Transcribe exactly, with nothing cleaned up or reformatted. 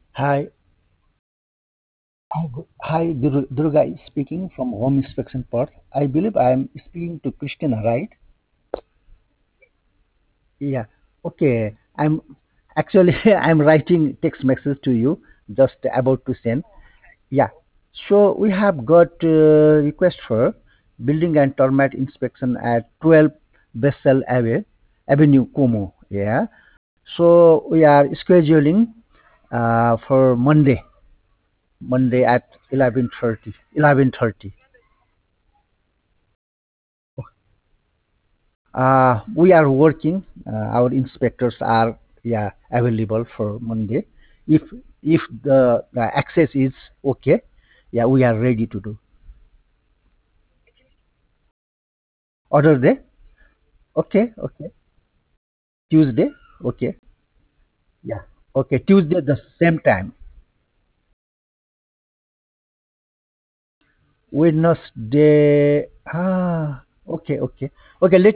Hi, hi, Gu- hi, Dur- Durga is speaking from Home Inspection Part. I believe I am speaking to Christina, right? Yeah. Okay. I'm actually I'm writing text message to you, just about to send. Yeah. So we have got uh, request for building and termite inspection at twelve Bessel Ave, Avenue, Como. Yeah. So we are scheduling uh, for Monday, Monday at eleven thirty. eleven thirty. Uh, we are working. Uh, our inspectors are, yeah, available for Monday. If if the, the access is okay, yeah, we are ready to do. Other day, okay, okay. Tuesday, okay, yeah, okay. Tuesday the same time. Wednesday, ah, okay, okay, okay. Let